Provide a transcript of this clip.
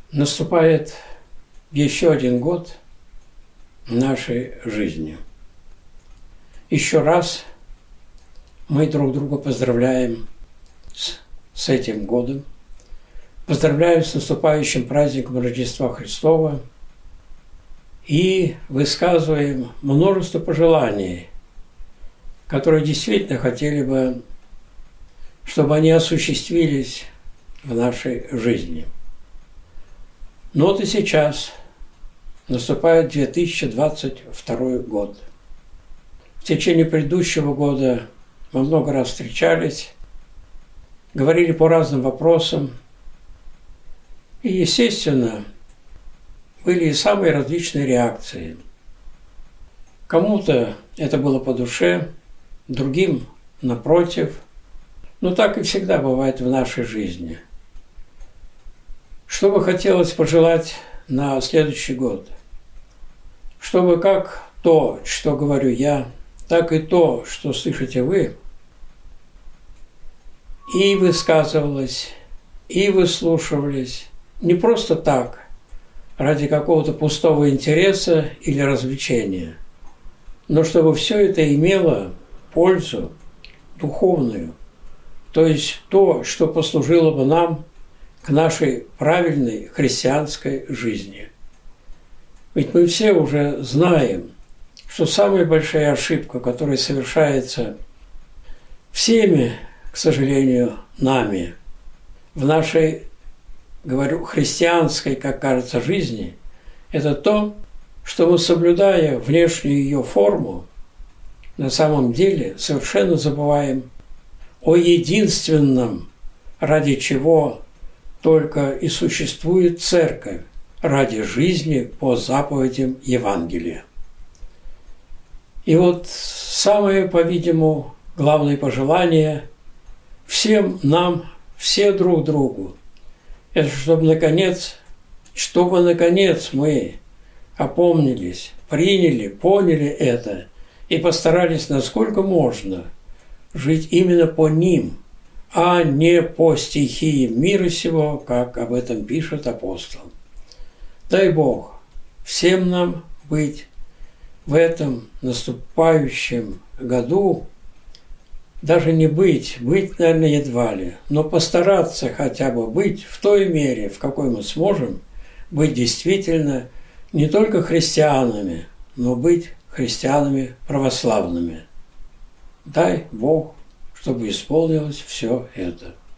Наступает еще один год нашей жизни. Еще раз мы друг друга поздравляем с этим годом, поздравляем с наступающим праздником Рождества Христова и высказываем множество пожеланий, которые действительно хотели бы, чтобы они осуществились в нашей жизни. Но вот и сейчас наступает 2022 год. В течение предыдущего года мы много раз встречались, говорили по разным вопросам. И, естественно, были и самые различные реакции. Кому-то это было по душе, другим напротив. Но так и всегда бывает в нашей жизни. Что бы хотелось пожелать на следующий год? Чтобы как то, что говорю я, так и то, что слышите вы, и высказывалось, и выслушивались не просто так, ради какого-то пустого интереса или развлечения, но чтобы все это имело пользу духовную, то есть то, что послужило бы нам к нашей правильной христианской жизни. Ведь мы все уже знаем, что самая большая ошибка, которая совершается всеми, к сожалению, нами, в нашей, говорю, христианской, как кажется, жизни, это то, что мы, соблюдая внешнюю ее форму, на самом деле совершенно забываем о единственном, ради чего только и существует Церковь, ради жизни по заповедям Евангелия. И вот самое, по-видимому, главное пожелание всем нам, все друг другу, это чтобы наконец мы опомнились, приняли, поняли это и постарались, насколько можно, жить именно по ним, а не по стихиям мира сего, как об этом пишет апостол. Дай Бог всем нам быть в этом наступающем году, даже не быть, наверное, едва ли, но постараться хотя бы быть в той мере, в какой мы сможем, быть действительно не только христианами, но быть христианами православными. Дай Бог, чтобы исполнилось все это.